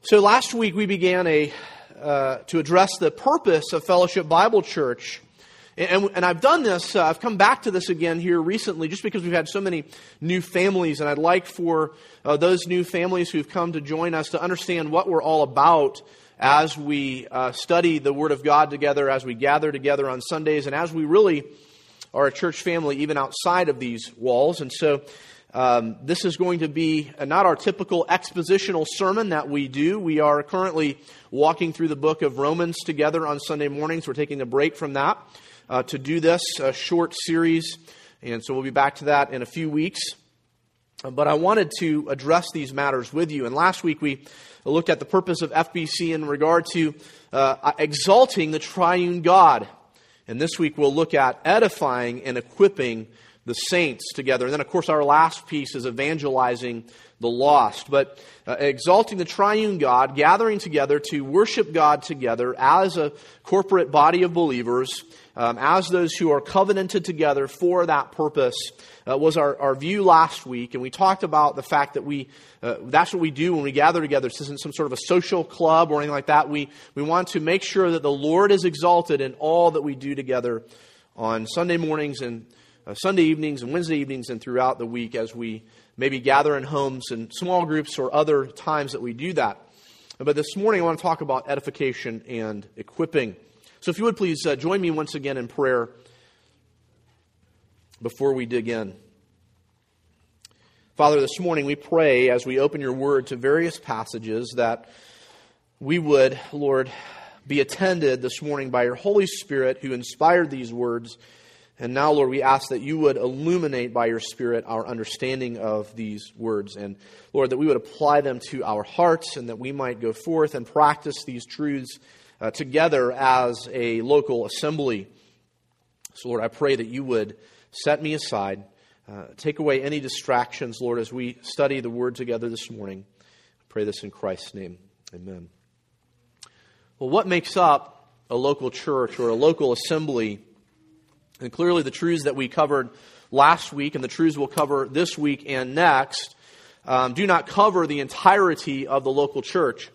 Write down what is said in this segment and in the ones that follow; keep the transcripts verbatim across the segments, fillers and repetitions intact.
So last week we began a uh, to address the purpose of Fellowship Bible Church. And, and I've done this, uh, I've come back to this again here recently just because we've had so many new families, and I'd like for uh, those new families who've come to join us to understand what we're all about as we uh, study the Word of God together, as we gather together on Sundays, and as we really are a church family even outside of these walls. And so um, this is going to be not our typical expositional sermon that we do. We are currently walking through the book of Romans together on Sunday mornings. We're taking a break from that uh, to do this uh, short series, and so we'll be back to that in a few weeks. Uh, but I wanted to address these matters with you. And last week we looked at the purpose of F B C in regard to uh, exalting the triune God. And this week we'll look at edifying and equipping the saints together. And then, of course, our last piece is evangelizing the lost. But uh, exalting the triune God, gathering together to worship God together as a corporate body of believers, um, as those who are covenanted together for that purpose, uh, was our, our view last week. And we talked about the fact that we uh, that's what we do when we gather together. This isn't some sort of a social club or anything like that. We, we want to make sure that the Lord is exalted in all that we do together on Sunday mornings and Uh, Sunday evenings and Wednesday evenings and throughout the week as we maybe gather in homes and small groups or other times that we do that. But this morning I want to talk about edification and equipping. So if you would please uh, join me once again in prayer before we dig in. Father, this morning we pray as we open your word to various passages that we would, Lord, be attended this morning by your Holy Spirit who inspired these words. And now, Lord, we ask that you would illuminate by your Spirit our understanding of these words. And, Lord, that we would apply them to our hearts and that we might go forth and practice these truths uh, together as a local assembly. So, Lord, I pray that you would set me aside, uh, take away any distractions, Lord, as we study the Word together this morning. I pray this in Christ's name. Amen. Well, what makes up a local church or a local assembly? And clearly the truths that we covered last week and the truths we'll cover this week and next um, do not cover the entirety of the local church.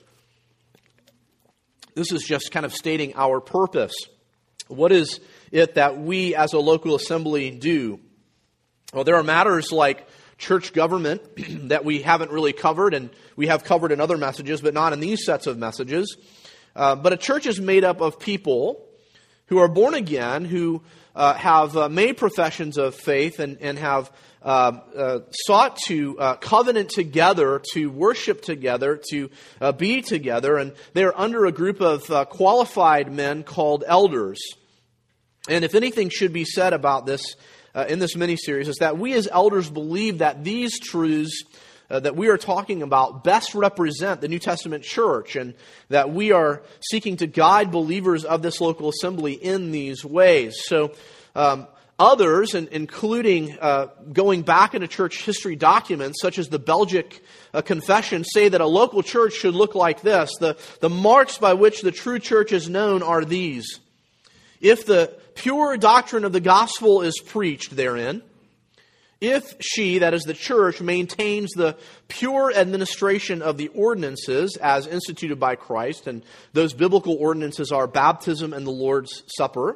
This is just kind of stating our purpose. What is it that we as a local assembly do? Well, there are matters like church government that we haven't really covered, and we have covered in other messages, but not in these sets of messages. Uh, but a church is made up of people who are born again, who Uh, have uh, made professions of faith and, and have uh, uh, sought to uh, covenant together, to worship together, to uh, be together. And they're under a group of uh, qualified men called elders. And if anything should be said about this uh, in this mini-series, is that we as elders believe that these truths Uh, that we are talking about best represent the New Testament church, and that we are seeking to guide believers of this local assembly in these ways. So um, others, and including uh, going back into church history documents, such as the Belgic uh, Confession, say that a local church should look like this. The, the marks by which the true church is known are these. If the pure doctrine of the gospel is preached therein, if she, that is the church, maintains the pure administration of the ordinances as instituted by Christ, and those biblical ordinances are baptism and the Lord's Supper,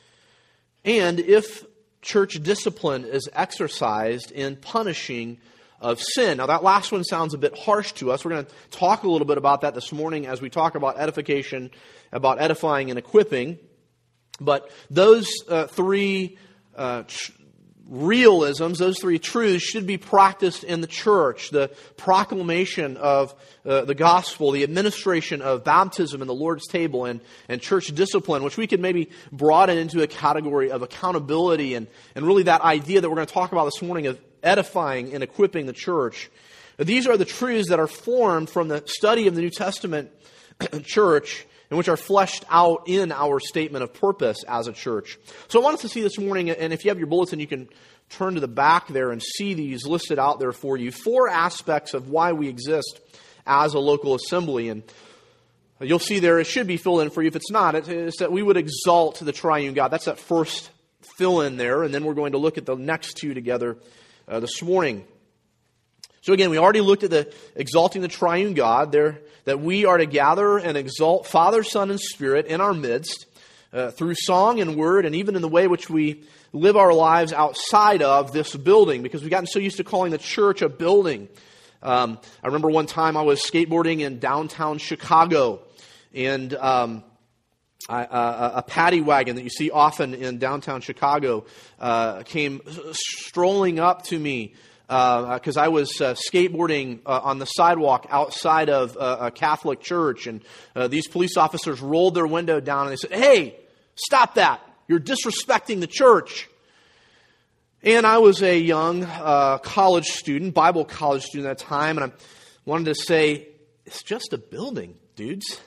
and if church discipline is exercised in punishing of sin. Now that last one sounds a bit harsh to us. We're going to talk a little bit about that this morning as we talk about edification, about edifying and equipping. But those uh, three uh, tr- realisms, those three truths should be practiced in the church. The proclamation of uh, the gospel, the administration of baptism and the Lord's table, and, and church discipline, which we could maybe broaden into a category of accountability and, and really that idea that we're going to talk about this morning of edifying and equipping the church. These are the truths that are formed from the study of the New Testament church, and which are fleshed out in our statement of purpose as a church. So I want us to see this morning, and if you have your bulletin, you can turn to the back there and see these listed out there for you. Four aspects of why we exist as a local assembly. And you'll see there, it should be filled in for you. If it's not, it's that we would exalt the triune God. That's that first fill in there. And then we're going to look at the next two together uh, this morning. So again, we already looked at the exalting the triune God, there that we are to gather and exalt Father, Son, and Spirit in our midst uh, through song and word, and even in the way which we live our lives outside of this building, because we've gotten so used to calling the church a building. Um, I remember one time I was skateboarding in downtown Chicago, and um, I, uh, a paddy wagon that you see often in downtown Chicago uh, came strolling up to me because uh, I was uh, skateboarding uh, on the sidewalk outside of uh, a Catholic church, and uh, these police officers rolled their window down and they said, "Hey, stop that! You're disrespecting the church." And I was a young uh, college student, Bible college student at that time, and I wanted to say, "It's just a building, dudes."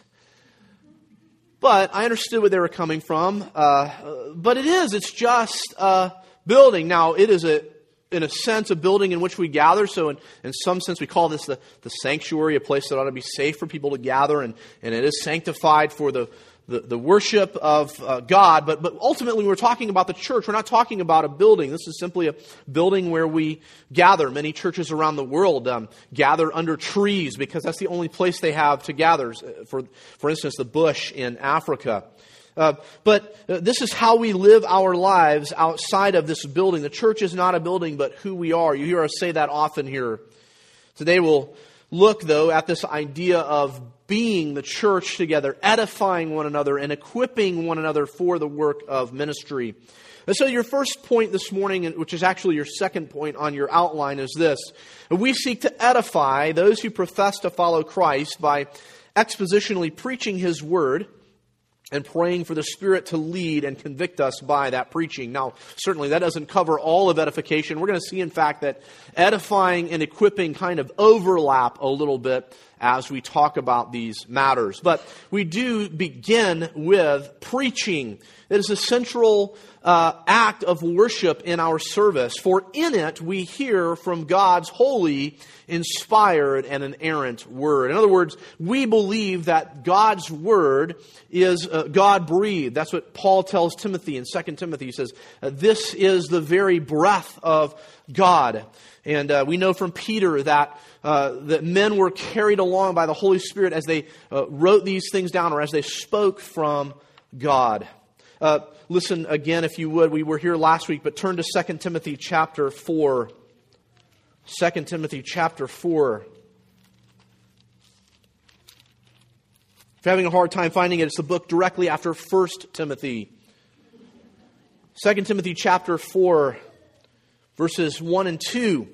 But I understood where they were coming from. Uh, but it is, it's just a building. Now, it is a in a sense, a building in which we gather. So in, in some sense, we call this the, the sanctuary, a place that ought to be safe for people to gather, and, and it is sanctified for the, the, the worship of uh, God. But, but ultimately, when we're talking about the church, we're not talking about a building. This is simply a building where we gather. Many churches around the world um, gather under trees because that's the only place they have to gather. For, for instance, the bush in Africa. Uh, but uh, this is how we live our lives outside of this building. The church is not a building, but who we are. You hear us say that often here. Today we'll look, though, at this idea of being the church together, edifying one another, and equipping one another for the work of ministry. And so your first point this morning, which is actually your second point on your outline, is this. We seek to edify those who profess to follow Christ by expositionally preaching His Word and praying for the Spirit to lead and convict us by that preaching. Now, certainly that doesn't cover all of edification. We're going to see, in fact, that edifying and equipping kind of overlap a little bit as we talk about these matters. But we do begin with preaching. It is a central uh, act of worship in our service, for in it we hear from God's holy, inspired, and inerrant Word. In other words, we believe that God's Word is uh, God-breathed. That's what Paul tells Timothy in Second Timothy. He says, this is the very breath of God. And uh, we know from Peter that uh, that men were carried along by the Holy Spirit as they uh, wrote these things down, or as they spoke from God. Uh, listen again, if you would. We were here last week, but turn to Second Timothy chapter four. Second Timothy chapter four. If you're having a hard time finding it, it's the book directly after First Timothy. Second Timothy chapter four, verses one and two.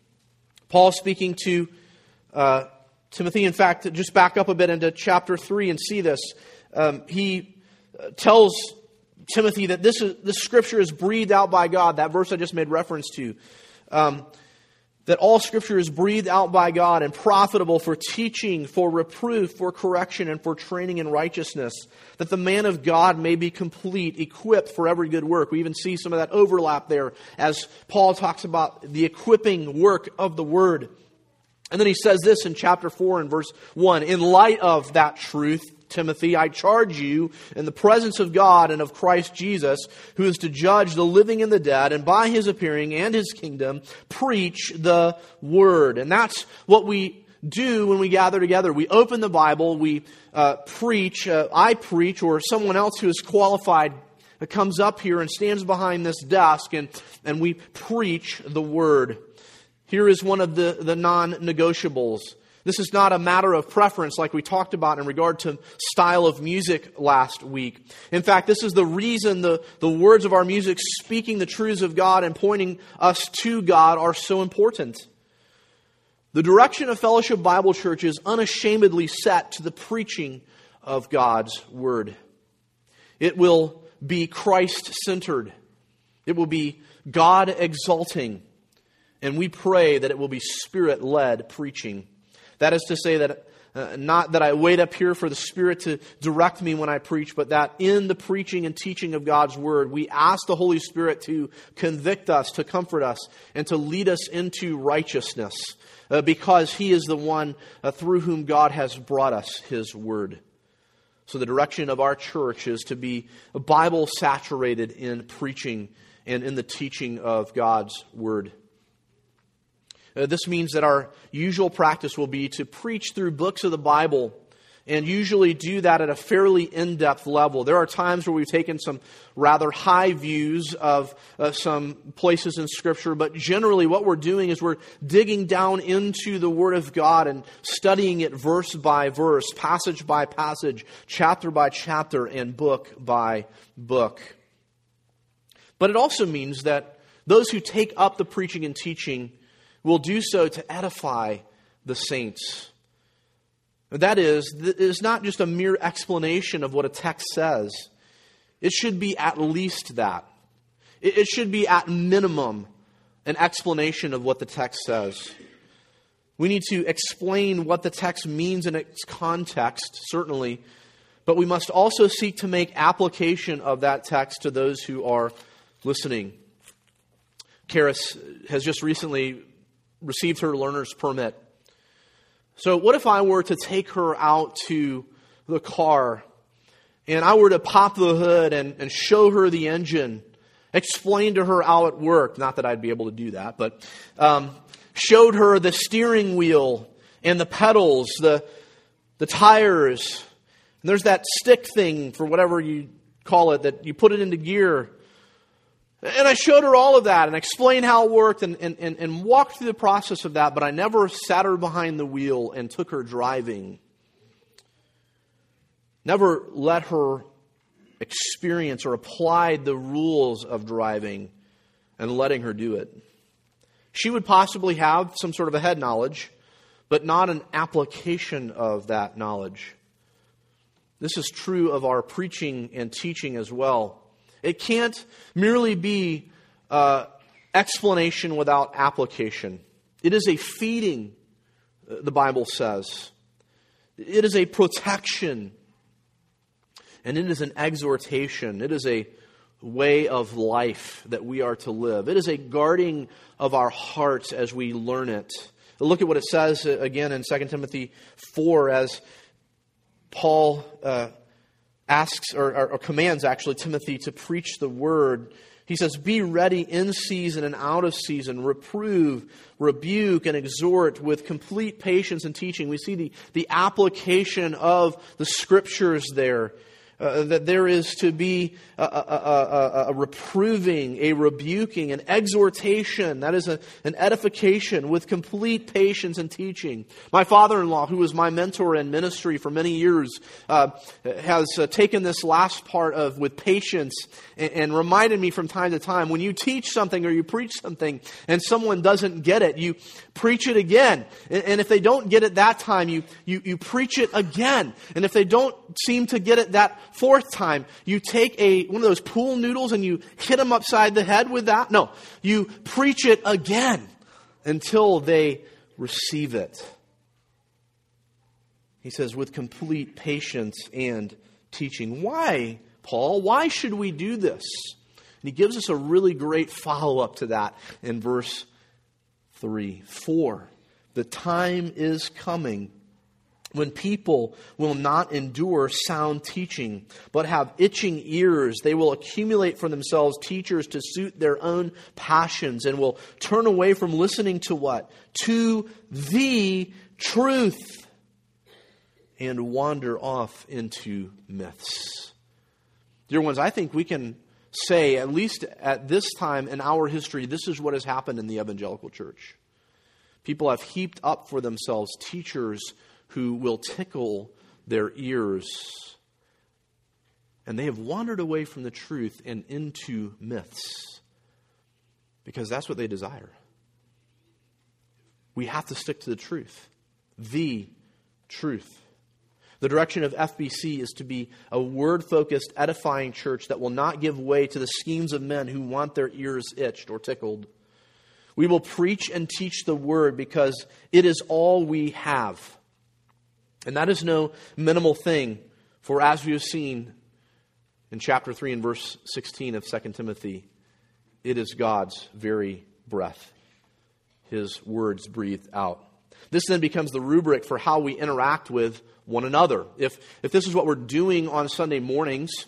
Paul speaking to uh, Timothy. In fact, just back up a bit into chapter three and see this. Um, he tells Timothy that this is this scripture is breathed out by God. That verse I just made reference to. Um, that all Scripture is breathed out by God and profitable for teaching, for reproof, for correction, and for training in righteousness, that the man of God may be complete, equipped for every good work. We even see some of that overlap there as Paul talks about the equipping work of the Word. And then he says this in chapter four and verse one, in light of that truth, Timothy, I charge you in the presence of God and of Christ Jesus, who is to judge the living and the dead, and by His appearing and His kingdom, preach the Word. And that's what we do when we gather together. We open the Bible, we uh, preach, uh, I preach, or someone else who is qualified comes up here and stands behind this desk, and, and we preach the Word. Here is one of the, the non-negotiables. This is not a matter of preference like we talked about in regard to style of music last week. In fact, this is the reason the, the words of our music speaking the truths of God and pointing us to God are so important. The direction of Fellowship Bible Church is unashamedly set to the preaching of God's Word. It will be Christ-centered. It will be God-exalting. And we pray that it will be Spirit-led preaching. That is to say that uh, not that I wait up here for the Spirit to direct me when I preach, but that in the preaching and teaching of God's Word, we ask the Holy Spirit to convict us, to comfort us, and to lead us into righteousness, uh, because He is the one uh, through whom God has brought us His Word. So the direction of our church is to be Bible-saturated in preaching and in the teaching of God's Word. Uh, this means that our usual practice will be to preach through books of the Bible, and usually do that at a fairly in-depth level. There are times where we've taken some rather high views of uh, some places in Scripture, but generally what we're doing is we're digging down into the Word of God and studying it verse by verse, passage by passage, chapter by chapter, and book by book. But it also means that those who take up the preaching and teaching will do so to edify the saints. That is, it is not just a mere explanation of what a text says. It should be at least that. It should be at minimum an explanation of what the text says. We need to explain what the text means in its context, certainly, but we must also seek to make application of that text to those who are listening. Karis has just recently received her learner's permit. So what if I were to take her out to the car and I were to pop the hood and, and show her the engine, explain to her how it worked, not that I'd be able to do that, but um, showed her the steering wheel and the pedals, the, the tires, and there's that stick thing for whatever you call it, that you put it into gear. And I showed her all of that and explained how it worked and, and, and, and walked through the process of that, but I never sat her behind the wheel and took her driving. Never let her experience or apply the rules of driving and letting her do it. She would possibly have some sort of a head knowledge, but not an application of that knowledge. This is true of our preaching and teaching as well. It can't merely be uh, explanation without application. It is a feeding, the Bible says. It is a protection. And it is an exhortation. It is a way of life that we are to live. It is a guarding of our hearts as we learn it. Look at what it says again in Second Timothy four as Paul uh, asks or, or, or commands actually Timothy to preach the word. He says, be ready in season and out of season, reprove, rebuke, and exhort with complete patience and teaching. We see the, the application of the Scriptures there. Uh, that there is to be a, a, a, a reproving, a rebuking, an exhortation, that is a, an edification with complete patience and teaching. My father-in-law, who was my mentor in ministry for many years, uh, has uh, taken this last part of with patience and, and reminded me from time to time, when you teach something or you preach something and someone doesn't get it, you preach it again. And, and if they don't get it that time, you, you, you preach it again. And if they don't seem to get it that fourth time, you take a one of those pool noodles and you hit them upside the head with that. No, you preach it again until they receive it. He says, with complete patience and teaching. Why, Paul? Why should we do this? And he gives us a really great follow-up to that in verse three. For the time is coming when people will not endure sound teaching, but have itching ears. They will accumulate for themselves teachers to suit their own passions and will turn away from listening to what? To the truth, and wander off into myths. Dear ones, I think we can say, at least at this time in our history, this is what has happened in the evangelical church. People have heaped up for themselves teachers who will tickle their ears. And they have wandered away from the truth and into myths. Because that's what they desire. We have to stick to the truth. The truth. The direction of F B C is to be a word-focused, edifying church that will not give way to the schemes of men who want their ears itched or tickled. We will preach and teach the word because it is all we have. And that is no minimal thing, for as we have seen in chapter three and verse sixteen of Second Timothy, it is God's very breath, His words breathed out. This then becomes the rubric for how we interact with one another. If, if this is what we're doing on Sunday mornings,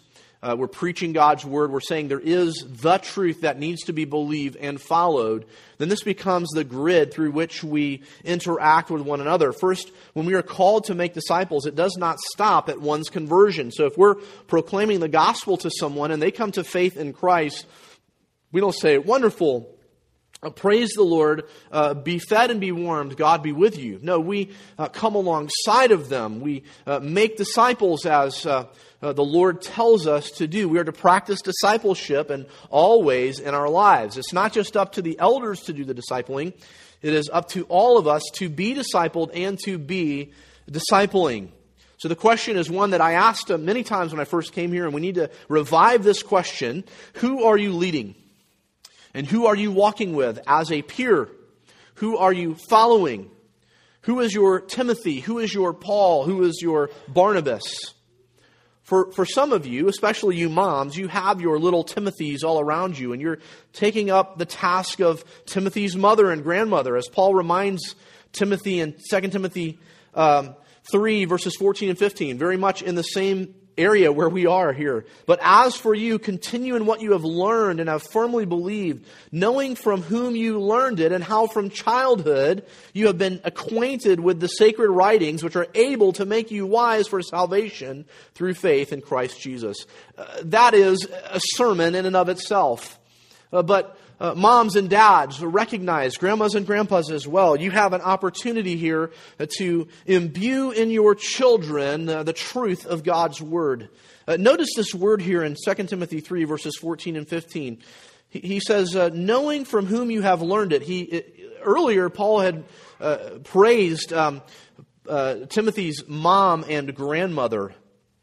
uh, we're preaching God's Word, we're saying there is the truth that needs to be believed and followed, then this becomes the grid through which we interact with one another. First, when we are called to make disciples, it does not stop at one's conversion. So if we're proclaiming the gospel to someone and they come to faith in Christ, we don't say, wonderful, Uh, praise the Lord, uh, be fed and be warmed, God be with you. No, we uh, come alongside of them. We uh, make disciples as uh, uh, the Lord tells us to do. We are to practice discipleship in all ways in our lives. It's not just up to the elders to do the discipling. It is up to all of us to be discipled and to be discipling. So the question is one that I asked uh, many times when I first came here, and we need to revive this question. Who are you leading? And who are you walking with as a peer? Who are you following? Who is your Timothy? Who is your Paul? Who is your Barnabas? For, for some of you, especially you moms, you have your little Timothys all around you, and you're taking up the task of Timothy's mother and grandmother, as Paul reminds Timothy in Second Timothy um, three, verses fourteen and fifteen, very much in the same area where we are here. But as for you, continue in what you have learned and have firmly believed, knowing from whom you learned it, and how from childhood you have been acquainted with the sacred writings, which are able to make you wise for salvation through faith in Christ Jesus. Uh, that is a sermon in and of itself. Uh, but Uh, moms and dads, recognize, grandmas and grandpas as well, you have an opportunity here uh, to imbue in your children uh, the truth of God's Word. Uh, notice this word here in Second Timothy three, verses fourteen and fifteen. He, he says, uh, knowing from whom you have learned it. He it, Earlier, Paul had uh, praised um, uh, Timothy's mom and grandmother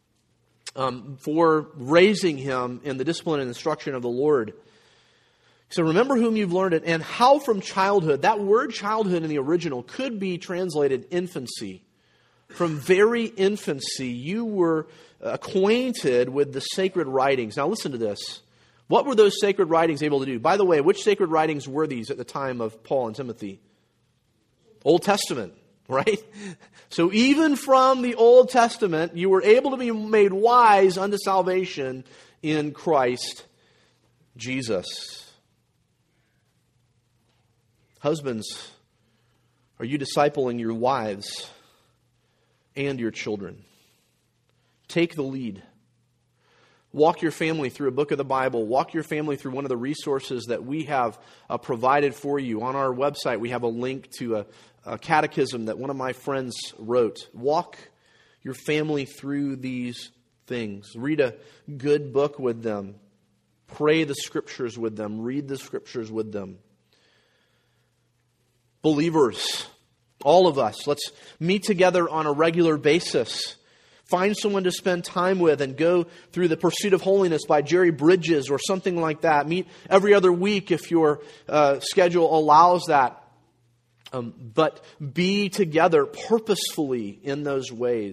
um, for raising him in the discipline and instruction of the Lord. So remember whom you've learned it, and how from childhood. That word childhood in the original could be translated infancy. From very infancy, you were acquainted with the sacred writings. Now listen to this. What were those sacred writings able to do? By the way, which sacred writings were these at the time of Paul and Timothy? Old Testament, right? So even from the Old Testament, you were able to be made wise unto salvation in Christ Jesus. Husbands, are you discipling your wives and your children? Take the lead. Walk your family through a book of the Bible. Walk your family through one of the resources that we have uh, provided for you. On our website, we have a link to a, a catechism that one of my friends wrote. Walk your family through these things. Read a good book with them. Pray the Scriptures with them. Read the Scriptures with them. Believers, all of us, let's meet together on a regular basis. Find someone to spend time with and go through The Pursuit of Holiness by Jerry Bridges or something like that. Meet every other week if your uh, schedule allows that. Um, but be together purposefully in those ways.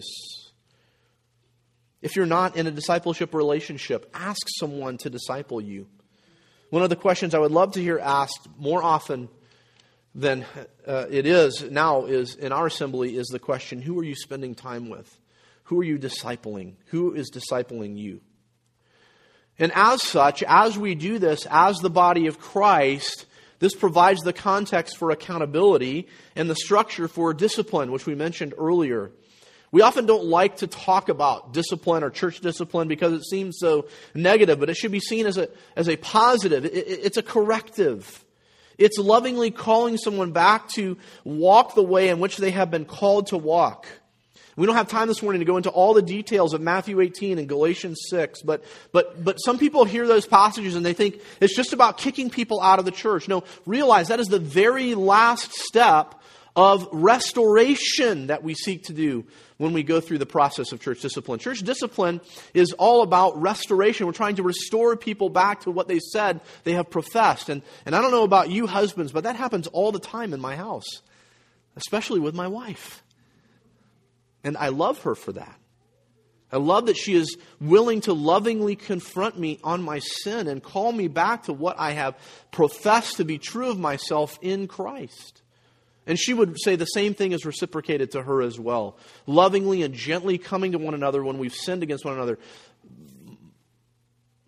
If you're not in a discipleship relationship, ask someone to disciple you. One of the questions I would love to hear asked more often than uh, it is now is in our assembly is the question, who are you spending time with? Who are you discipling? Who is discipling you? And as such, as we do this, as the body of Christ, this provides the context for accountability and the structure for discipline, which we mentioned earlier. We often don't like to talk about discipline or church discipline because it seems so negative, but it should be seen as a, as a positive. It, it, it's a corrective. It's lovingly calling someone back to walk the way in which they have been called to walk. We don't have time this morning to go into all the details of Matthew eighteen and Galatians six, but but but some people hear those passages and they think it's just about kicking people out of the church. No, realize that is the very last step of restoration that we seek to do when we go through the process of church discipline. Church discipline is all about restoration. We're trying to restore people back to what they said they have professed. And, and I don't know about you husbands, but that happens all the time in my house, especially with my wife. And I love her for that. I love that she is willing to lovingly confront me on my sin and call me back to what I have professed to be true of myself in Christ. And she would say the same thing is reciprocated to her as well. Lovingly and gently coming to one another when we've sinned against one another.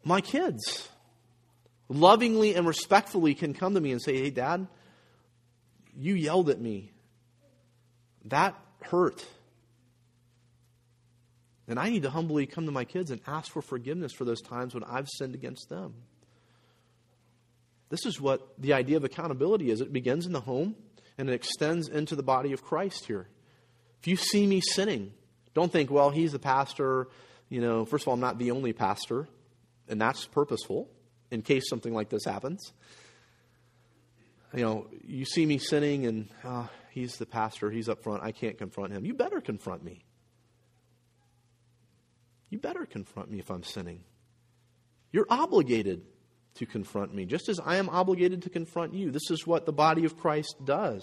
My kids lovingly and respectfully can come to me and say, hey, Dad, you yelled at me. That hurt. And I need to humbly come to my kids and ask for forgiveness for those times when I've sinned against them. This is what the idea of accountability is. It begins in the home and it extends into the body of Christ here. If you see me sinning, don't think, well, he's the pastor. You know, first of all, I'm not the only pastor, and that's purposeful in case something like this happens. You know, you see me sinning and uh, he's the pastor, he's up front, I can't confront him. You better confront me. You better confront me if I'm sinning. You're obligated to confront me, just as I am obligated to confront you. This is what the body of Christ does.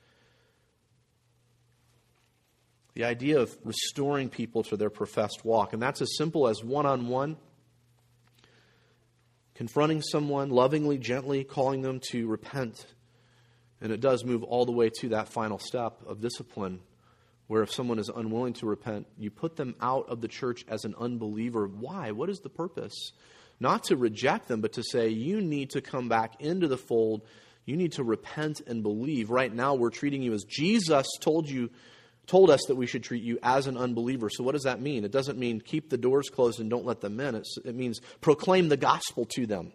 The idea of restoring people to their professed walk. And that's as simple as one-on-one. Confronting someone lovingly, gently, calling them to repent. And it does move all the way to that final step of discipline, where if someone is unwilling to repent, you put them out of the church as an unbeliever. Why? What is the purpose? Not to reject them, but to say, you need to come back into the fold. You need to repent and believe. Right now, we're treating you as Jesus told you, told us that we should treat you as an unbeliever. So what does that mean? It doesn't mean keep the doors closed and don't let them in. It's, it means proclaim the gospel to them.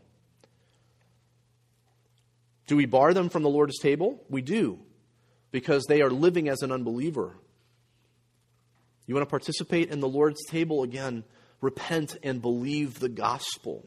Do we bar them from the Lord's table? We do, because they are living as an unbeliever. You want to participate in the Lord's table? Again, repent and believe the gospel.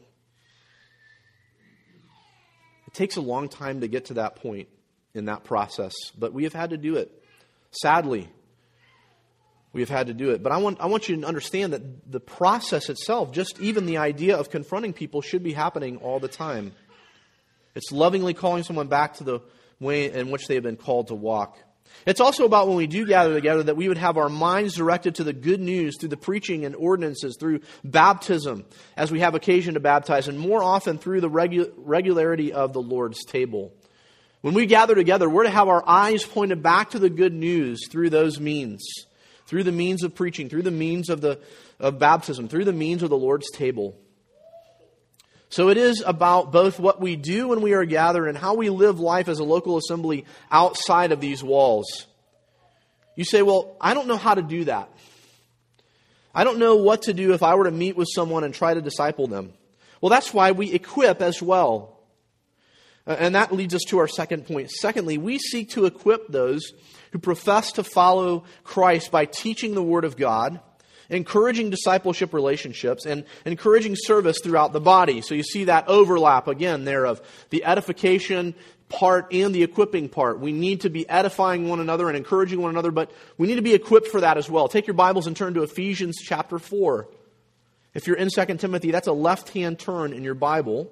It takes a long time to get to that point in that process, but we have had to do it. Sadly, we have had to do it. But I want I want you to understand that the process itself, just even the idea of confronting people, should be happening all the time. It's lovingly calling someone back to the way in which they have been called to walk. It's also about when we do gather together that we would have our minds directed to the good news through the preaching and ordinances, through baptism, as we have occasion to baptize, and more often through the regu- regularity of the Lord's table. When we gather together, we're to have our eyes pointed back to the good news through those means, through the means of preaching, through the means of the of baptism, through the means of the Lord's table. So it is about both what we do when we are gathered and how we live life as a local assembly outside of these walls. You say, well, I don't know how to do that. I don't know what to do if I were to meet with someone and try to disciple them. Well, that's why we equip as well. And that leads us to our second point. Secondly, we seek to equip those who profess to follow Christ by teaching the Word of God, encouraging discipleship relationships, and encouraging service throughout the body. So you see that overlap again there of the edification part and the equipping part. We need to be edifying one another and encouraging one another, but we need to be equipped for that as well. Take your Bibles and turn to Ephesians chapter four. If you're in Second Timothy, that's a left-hand turn in your Bible.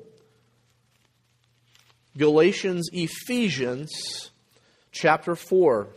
Galatians, Ephesians chapter four.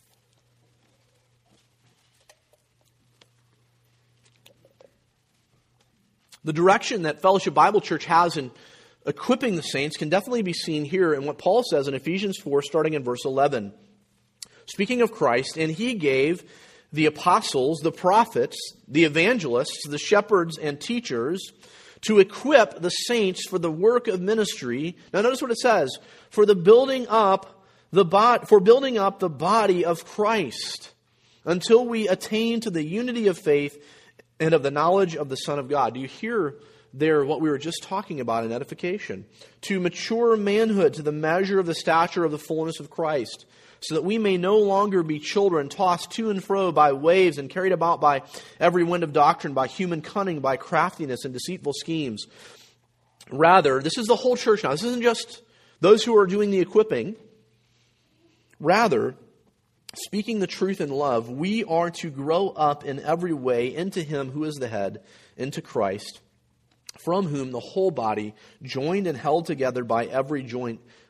The direction that Fellowship Bible Church has in equipping the saints can definitely be seen here in what Paul says in Ephesians four, starting in verse eleven. Speaking of Christ, and he gave the apostles, the prophets, the evangelists, the shepherds, and teachers to equip the saints for the work of ministry. Now notice what it says, for the building up the bod- for building up the body of Christ, until we attain to the unity of faith and of the knowledge of the Son of God. Do you hear there what we were just talking about in edification? To mature manhood, to the measure of the stature of the fullness of Christ, so that we may no longer be children, tossed to and fro by waves and carried about by every wind of doctrine, by human cunning, by craftiness and deceitful schemes. Rather, this is the whole church now. This isn't just those who are doing the equipping. Rather, speaking the truth in love, we are to grow up in every way into Him who is the head, into Christ, from whom the whole body, joined and held together by every joint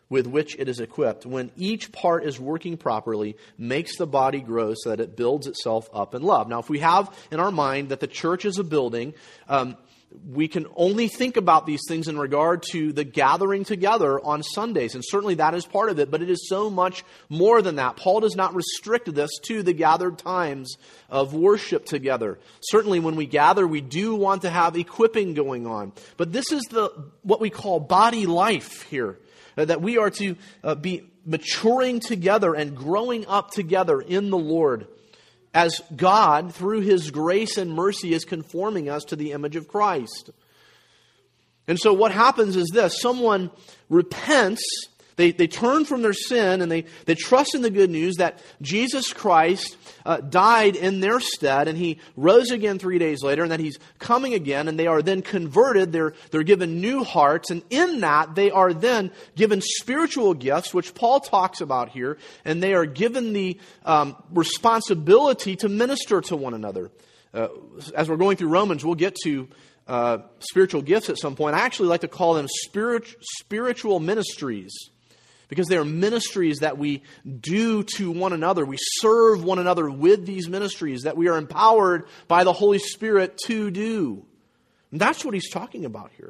with which it is equipped, when each part is working properly, makes the body grow so that it builds itself up in love. Now, if we have in our mind that the church is a building, um, we can only think about these things in regard to the gathering together on Sundays. And certainly that is part of it, but it is so much more than that. Paul does not restrict this to the gathered times of worship together. Certainly when we gather, we do want to have equipping going on. But this is the what we call body life here. That we are to uh, be maturing together and growing up together in the Lord as God, through His grace and mercy, is conforming us to the image of Christ. And so what happens is this. Someone repents, they, they turn from their sin, and they, they trust in the good news that Jesus Christ uh, died in their stead, and He rose again three days later, and that He's coming again, and they are then converted. They're, they're given new hearts, and in that they are then given spiritual gifts, which Paul talks about here, and they are given the um, responsibility to minister to one another. Uh, as we're going through Romans, we'll get to uh, spiritual gifts at some point. I actually like to call them spirit, spiritual ministries, because they are ministries that we do to one another. We serve one another with these ministries that we are empowered by the Holy Spirit to do. And that's what he's talking about here.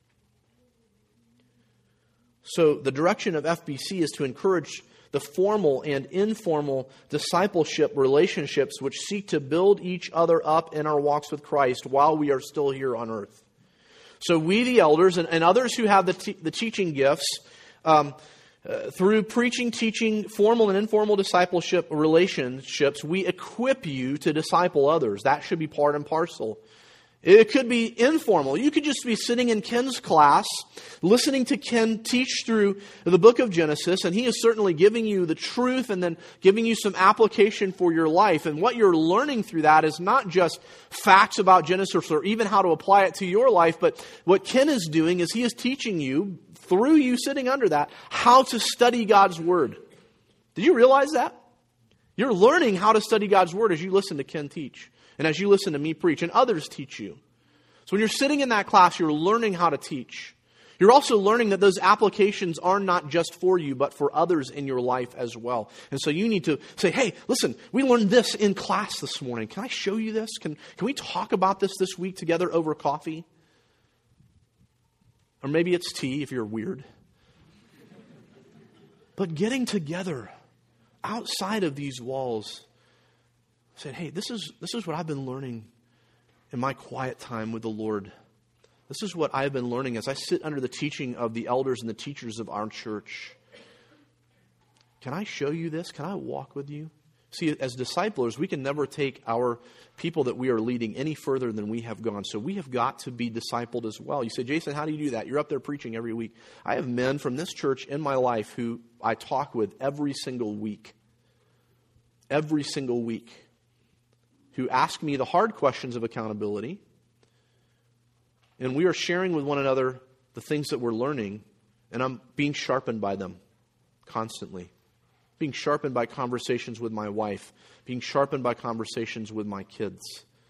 So the direction of F B C is to encourage the formal and informal discipleship relationships which seek to build each other up in our walks with Christ while we are still here on earth. So we, the elders, and, and others who have the, te- the teaching gifts, um, Uh, through preaching, teaching, formal and informal discipleship relationships, we equip you to disciple others. That should be part and parcel. It could be informal. You could just be sitting in Ken's class, listening to Ken teach through the book of Genesis, and he is certainly giving you the truth and then giving you some application for your life. And what you're learning through that is not just facts about Genesis or even how to apply it to your life, but what Ken is doing is he is teaching you, through you sitting under that, how to study God's Word. Did you realize that? You're learning how to study God's Word as you listen to Ken teach and as you listen to me preach and others teach you. So when you're sitting in that class, you're learning how to teach. You're also learning that those applications are not just for you, but for others in your life as well. And so you need to say, hey, listen, we learned this in class this morning. Can I show you this? Can, can we talk about this this week together over coffee? Or maybe it's tea if you're weird. But getting together outside of these walls, saying, hey, this is this is what I've been learning in my quiet time with the Lord. This is what I've been learning as I sit under the teaching of the elders and the teachers of our church. Can I show you this? Can I walk with you? See, as disciplers, we can never take our people that we are leading any further than we have gone. So we have got to be discipled as well. You say, Jason, how do you do that? You're up there preaching every week. I have men from this church in my life who I talk with every single week. Every single week. Who ask me the hard questions of accountability. And we are sharing with one another the things that we're learning. And I'm being sharpened by them constantly. Being sharpened by conversations with my wife. Being sharpened by conversations with my kids.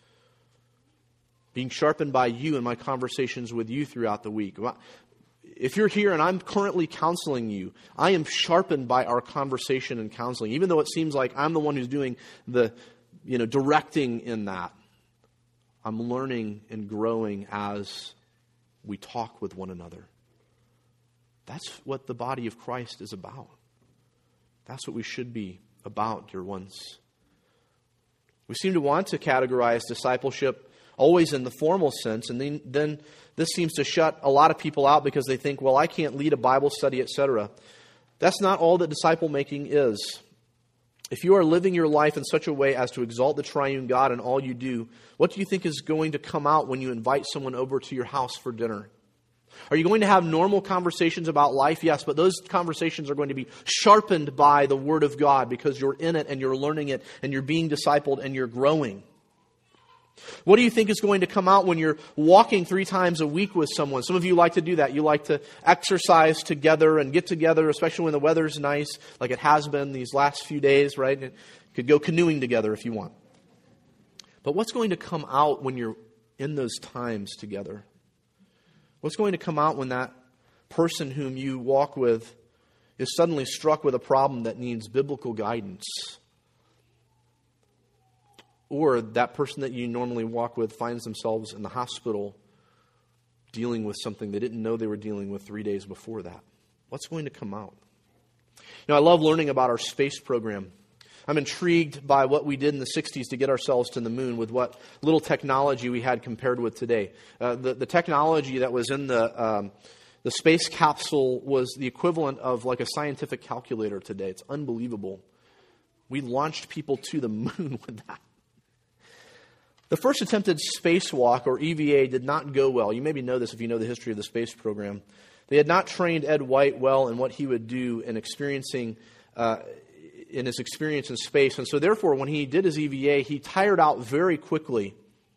Being sharpened by you and my conversations with you throughout the week. If you're here and I'm currently counseling you, I am sharpened by our conversation and counseling. Even though it seems like I'm the one who's doing the, you know, directing in that. I'm learning and growing as we talk with one another. That's what the body of Christ is about. That's what we should be about, dear ones. We seem to want to categorize discipleship always in the formal sense, and then, then this seems to shut a lot of people out because they think, well, I can't lead a Bible study, et cetera. That's not all that disciple making is. If you are living your life in such a way as to exalt the triune God in all you do, what do you think is going to come out when you invite someone over to your house for dinner? Are you going to have normal conversations about life? Yes, but those conversations are going to be sharpened by the Word of God because you're in it and you're learning it and you're being discipled and you're growing. What do you think is going to come out when you're walking three times a week with someone? Some of you like to do that. You like to exercise together and get together, especially when the weather's nice, like it has been these last few days, right? You could go canoeing together if you want. But what's going to come out when you're in those times together? What's going to come out when that person whom you walk with is suddenly struck with a problem that needs biblical guidance. Or that person that you normally walk with finds themselves in the hospital dealing with something they didn't know they were dealing with three days before that. What's going to come out? You know, I love learning about our space program. I'm intrigued by what we did in the sixties to get ourselves to the moon with what little technology we had compared with today. Uh, the, the technology that was in the um, the space capsule was the equivalent of like a scientific calculator today. It's unbelievable. We launched people to the moon with that. The first attempted spacewalk, or E V A, did not go well. You maybe know this if you know the history of the space program. They had not trained Ed White well in what he would do in experiencing, uh, in his experience in space. And so therefore, when he did his E V A, he tired out very quickly.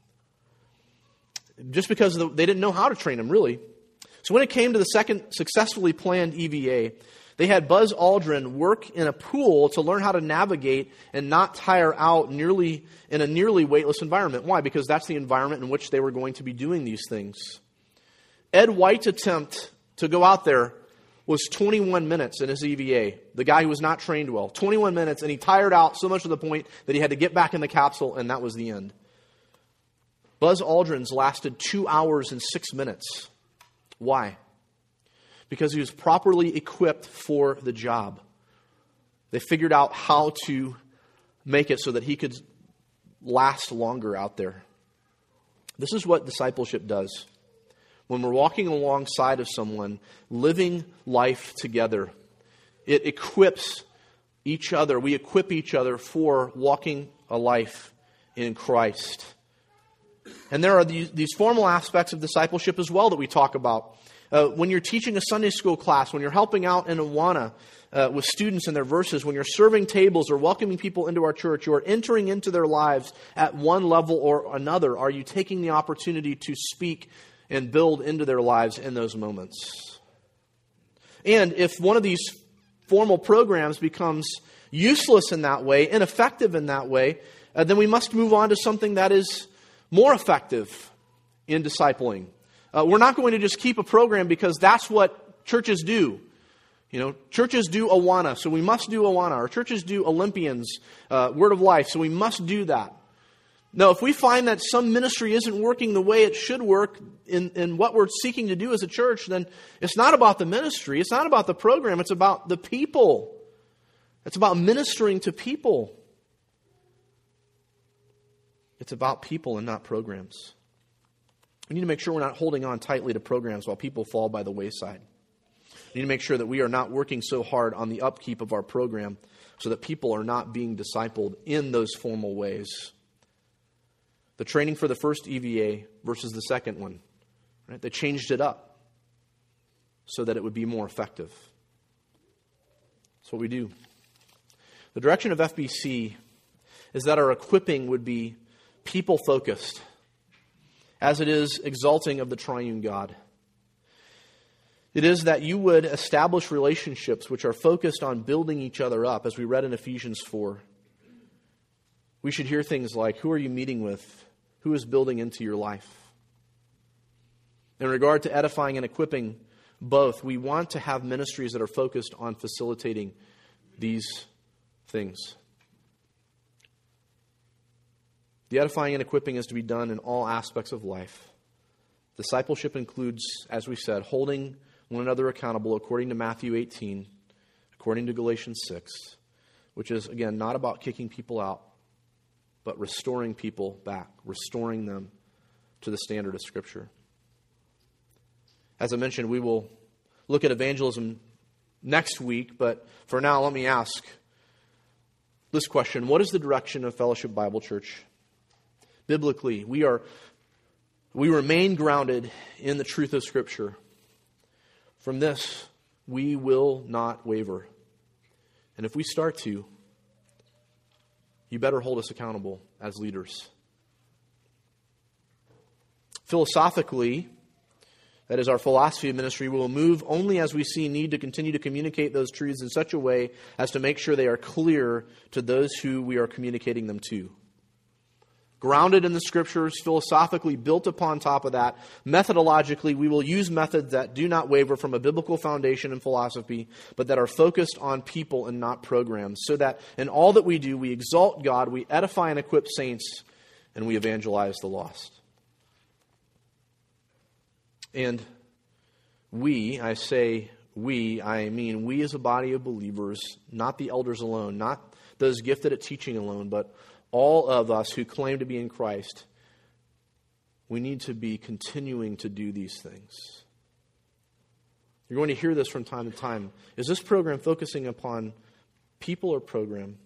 Just because the, they didn't know how to train him, really. So when it came to the second successfully planned E V A, they had Buzz Aldrin work in a pool to learn how to navigate and not tire out nearly in a nearly weightless environment. Why? Because that's the environment in which they were going to be doing these things. Ed White's attempt to go out there was twenty-one minutes in his E V A. The guy who was not trained well. twenty-one minutes, and he tired out so much to the point that he had to get back in the capsule, and that was the end. Buzz Aldrin's lasted two hours and six minutes. Why? Because he was properly equipped for the job. They figured out how to make it so that he could last longer out there. This is what discipleship does. When we're walking alongside of someone, living life together, it equips each other. We equip each other for walking a life in Christ. And there are these, these formal aspects of discipleship as well that we talk about. Uh, when you're teaching a Sunday school class, when you're helping out in Awana uh, with students and their verses, when you're serving tables or welcoming people into our church, you are entering into their lives at one level or another. Are you taking the opportunity to speak and build into their lives in those moments? And if one of these formal programs becomes useless in that way, ineffective in that way, uh, then we must move on to something that is more effective in discipling. Uh, we're not going to just keep a program because that's what churches do. You know, churches do Awana, so we must do Awana. Our churches do Olympians, uh, Word of Life, so we must do that. No, if we find that some ministry isn't working the way it should work in, in what we're seeking to do as a church, then it's not about the ministry. It's not about the program. It's about the people. It's about ministering to people. It's about people and not programs. We need to make sure we're not holding on tightly to programs while people fall by the wayside. We need to make sure that we are not working so hard on the upkeep of our program so that people are not being discipled in those formal ways. The training for the first E V A versus the second one, right? They changed it up so that it would be more effective. That's what we do. The direction of F B C is that our equipping would be people-focused, as it is exalting of the triune God. It is that you would establish relationships which are focused on building each other up, as we read in Ephesians four. We should hear things like, who are you meeting with? Who is building into your life? In regard to edifying and equipping both, we want to have ministries that are focused on facilitating these things. The edifying and equipping is to be done in all aspects of life. Discipleship includes, as we said, holding one another accountable according to Matthew eighteen, according to Galatians six, which is, again, not about kicking people out, but restoring people back, restoring them to the standard of Scripture. As I mentioned, we will look at evangelism next week, but for now, let me ask this question. What is the direction of Fellowship Bible Church? Biblically, we are we remain grounded in the truth of Scripture. From this, we will not waver. And if we start to, you better hold us accountable as leaders. Philosophically, that is our philosophy of ministry, we will move only as we see need to continue to communicate those truths in such a way as to make sure they are clear to those who we are communicating them to. grounded in the Scriptures, philosophically built upon top of that. Methodologically, we will use methods that do not waver from a biblical foundation and philosophy, but that are focused on people and not programs, so that in all that we do, we exalt God, we edify and equip saints, and we evangelize the lost. And we, I say we, I mean we as a body of believers, not the elders alone, not those gifted at teaching alone, but all of us who claim to be in Christ, we need to be continuing to do these things. You're going to hear this from time to time. Is this program focusing upon people or program?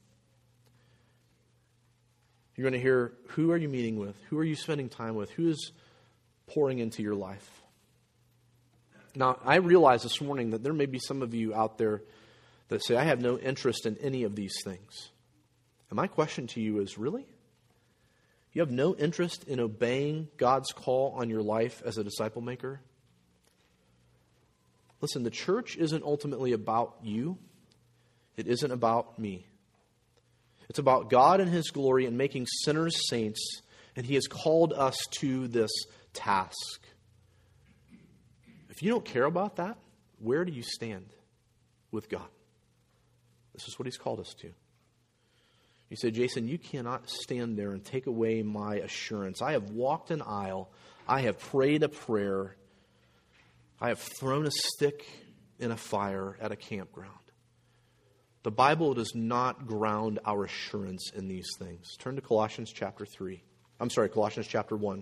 You're going to hear, who are you meeting with? Who are you spending time with? Who is pouring into your life? Now, I realize this morning that there may be some of you out there that say, I have no interest in any of these things. And my question to you is, really? You have no interest in obeying God's call on your life as a disciple maker? Listen, the church isn't ultimately about you. It isn't about me. It's about God and His glory and making sinners saints, and He has called us to this task. If you don't care about that, where do you stand with God? This is what He's called us to. You say, Jason, you cannot stand there and take away my assurance. I have walked an aisle. I have prayed a prayer. I have thrown a stick in a fire at a campground. The Bible does not ground our assurance in these things. Turn to Colossians chapter three. I'm sorry, Colossians chapter one.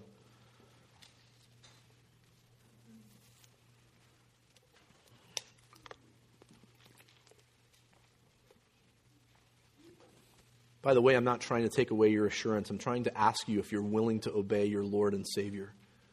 By the way, I'm not trying to take away your assurance. I'm trying to ask you if you're willing to obey your Lord and Savior.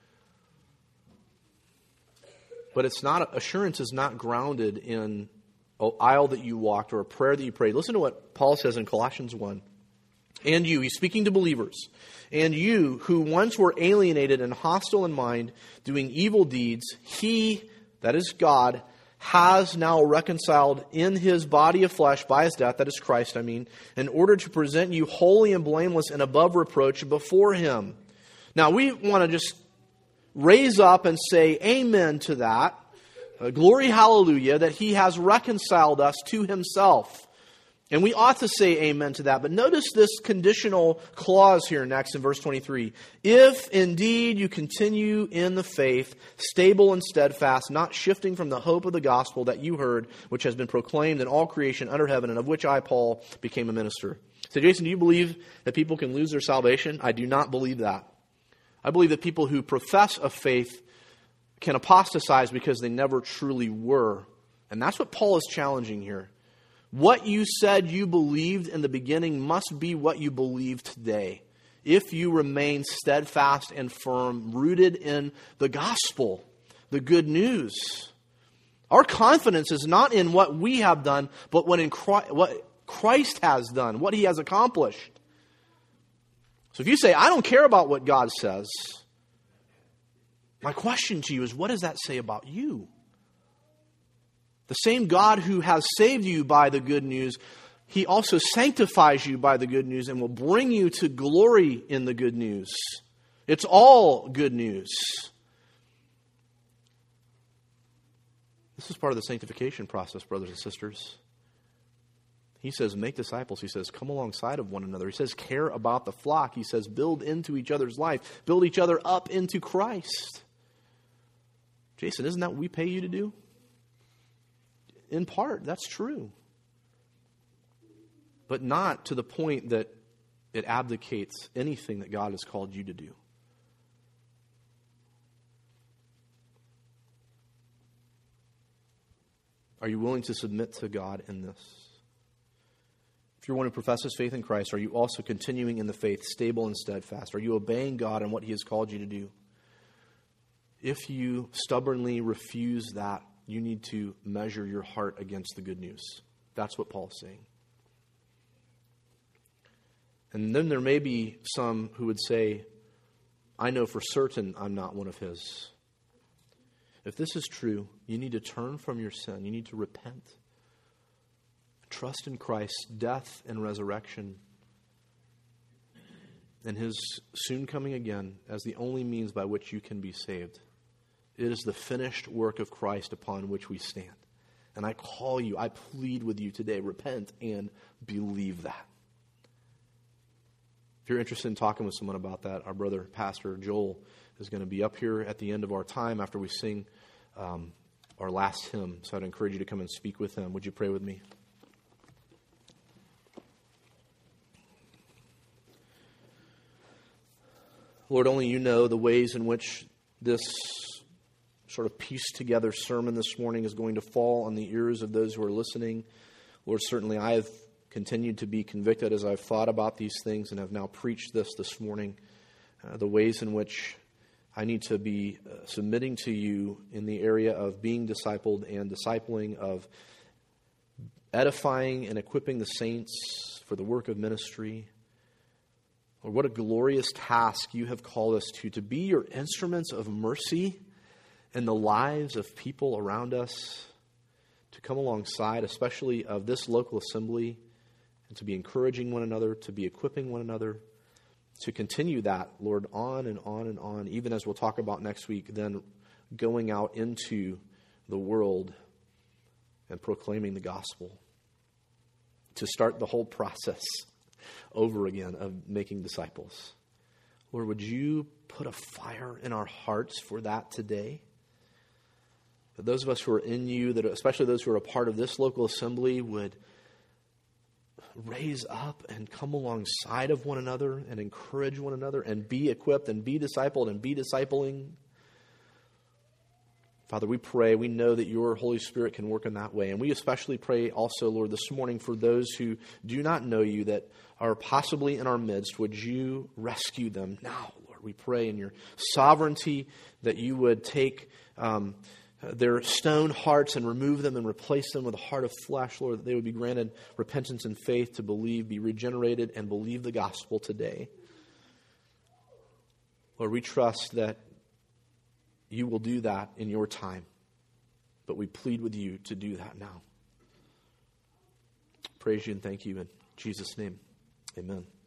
But it's not, assurance is not grounded in an aisle that you walked or a prayer that you prayed. Listen to what Paul says in Colossians one. And you, he's speaking to believers, and you who once were alienated and hostile in mind, doing evil deeds, He, that is God, has now reconciled in His body of flesh by His death, that is Christ, I mean, in order to present you holy and blameless and above reproach before Him. Now, we want to just raise up and say amen to that. Uh, glory, hallelujah, that He has reconciled us to Himself. And we ought to say amen to that. But notice this conditional clause here next in verse twenty-three. If indeed you continue in the faith, stable and steadfast, not shifting from the hope of the gospel that you heard, which has been proclaimed in all creation under heaven, and of which I, Paul, became a minister. So, Jason, do you believe that people can lose their salvation? I do not believe that. I believe that people who profess a faith can apostatize because they never truly were. And that's what Paul is challenging here. What you said you believed in the beginning must be what you believe today, if you remain steadfast and firm, rooted in the gospel, the good news. Our confidence is not in what we have done, but what in Christ, what Christ has done, what He has accomplished. So if you say, I don't care about what God says, my question to you is, what does that say about you? The same God who has saved you by the good news, He also sanctifies you by the good news and will bring you to glory in the good news. It's all good news. This is part of the sanctification process, brothers and sisters. He says, make disciples. He says, come alongside of one another. He says, care about the flock. He says, build into each other's life. Build each other up into Christ. Jason, isn't that what we pay you to do? In part, that's true. But not to the point that it abdicates anything that God has called you to do. Are you willing to submit to God in this? If you're one who professes faith in Christ, are you also continuing in the faith, stable and steadfast? Are you obeying God and what He has called you to do? If you stubbornly refuse that, you need to measure your heart against the good news. That's what Paul's saying. And then there may be some who would say, I know for certain I'm not one of His. If this is true, you need to turn from your sin. You need to repent. Trust in Christ's death and resurrection. and his soon coming again as the only means by which you can be saved. It is the finished work of Christ upon which we stand. And I call you, I plead with you today, repent and believe that. If you're interested in talking with someone about that, our brother, Pastor Joel, is going to be up here at the end of our time after we sing um, our last hymn. So I'd encourage you to come and speak with him. Would you pray with me? Lord, only you know the ways in which this sort of pieced together sermon this morning is going to fall on the ears of those who are listening. Lord, certainly I have continued to be convicted as I've thought about these things and have now preached this this morning. Uh, the ways in which I need to be uh, submitting to you in the area of being discipled and discipling, of edifying and equipping the saints for the work of ministry. Lord, what a glorious task you have called us to, to be your instruments of mercy in the lives of people around us, to come alongside, especially of this local assembly, and to be encouraging one another, to be equipping one another, to continue that, Lord, on and on and on, even as we'll talk about next week, then going out into the world and proclaiming the gospel, to start the whole process over again of making disciples. Lord, would you put a fire in our hearts for that today? That those of us who are in you, that especially those who are a part of this local assembly, would raise up and come alongside of one another and encourage one another and be equipped and be discipled and be discipling. Father, we pray, we know that your Holy Spirit can work in that way. And we especially pray also, Lord, this morning for those who do not know you, that are possibly in our midst. Would you rescue them now, Lord? We pray in your sovereignty that you would take um, their stone hearts and remove them and replace them with a heart of flesh, Lord, that they would be granted repentance and faith to believe, be regenerated, and believe the gospel today. Lord, we trust that you will do that in your time, but we plead with you to do that now. Praise you and thank you in Jesus' name. Amen.